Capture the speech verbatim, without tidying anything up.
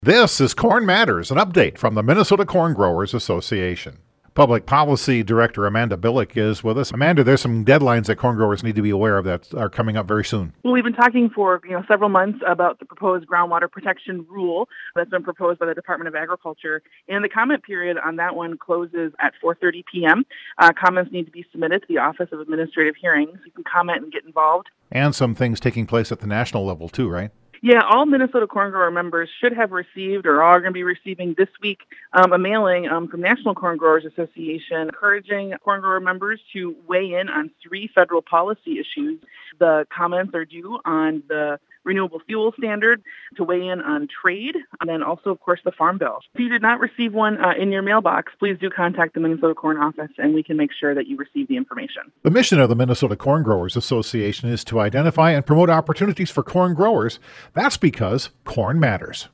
This is Corn Matters, an update from the Minnesota Corn Growers Association. Public Policy Director Amanda Billick is with us. Amanda, there's some deadlines that corn growers need to be aware of that are coming up very soon. Well, we've been talking for you know several months about the proposed groundwater protection rule that's been proposed by the Department of Agriculture, and the comment period on that one closes at four thirty p.m. Uh, comments need to be submitted to the Office of Administrative Hearings. You can comment and get involved. And some things taking place at the national level too, right? Yeah, all Minnesota Corn Grower members should have received or are going to be receiving this week um, a mailing um, from National Corn Growers Association encouraging corn grower members to weigh in on three federal policy issues. The comments are due on the renewable fuel standard, to weigh in on trade, and then also, of course, the Farm Bill. If you did not receive one uh, in your mailbox, please do contact the Minnesota Corn Office, and we can make sure that you receive the information. The mission of the Minnesota Corn Growers Association is to identify and promote opportunities for corn growers. That's because corn matters.